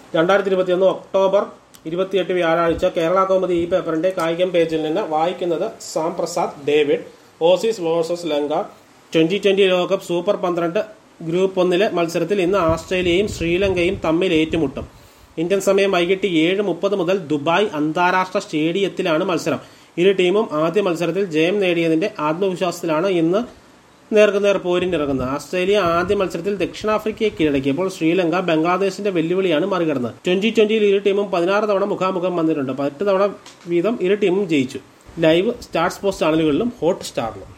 2021 October 28 വ്യാഴാഴ്ച കേരള കൗമുദി ഈ പേപ്പറിന്റെ കായികം പേജിൽ നിന്ന് വായിക്കുന്നത് Sam Prasad David. Aussies versus Lanka 2020 ലോകകപ്പ് സൂപ്പർ 12 ഗ്രൂപ്പ് 1 മത്സരത്തിൽ ഇന്ന് ആസ്ട്രേലിയയും ശ്രീലങ്കയും തമ്മിൽ ഏറ്റുമുട്ടും. ഇന്ത്യൻ സമയം വൈകിട്ട് 7:30 മുതൽ ദുബായ് അന്താരാഷ്ട്ര സ്റ്റേഡിയത്തിലാണ് മത്സരം. ഇരു ടീമും ആദ്യ മത്സരത്തിൽ ജയം നേടിയതിന്റെ ആത്മവിശ്വാസത്തിലാണ് ഇന്ന് നേർക്കുനേർ പോരിനിറങ്ങുന്നത്. ആസ്ട്രേലിയ ആദ്യ മത്സരത്തിൽ ദക്ഷിണാഫ്രിക്കയെ കീഴടക്കിയപ്പോൾ ശ്രീലങ്ക ബംഗ്ലാദേശിന്റെ വെല്ലുവിളിയാണ് മറികടന്നത്. 2020 ഇരു ടീമും 16 തവണ മുഖാമുഖം വന്നിട്ടുണ്ട്. 8 തവണ വീതം ഇരു ടീമും ജയിച്ചു. ലൈവ് സ്റ്റാർ സ്പോർട്സ് ചാനലുകളിലും ഹോട്ട് സ്റ്റാറിലും.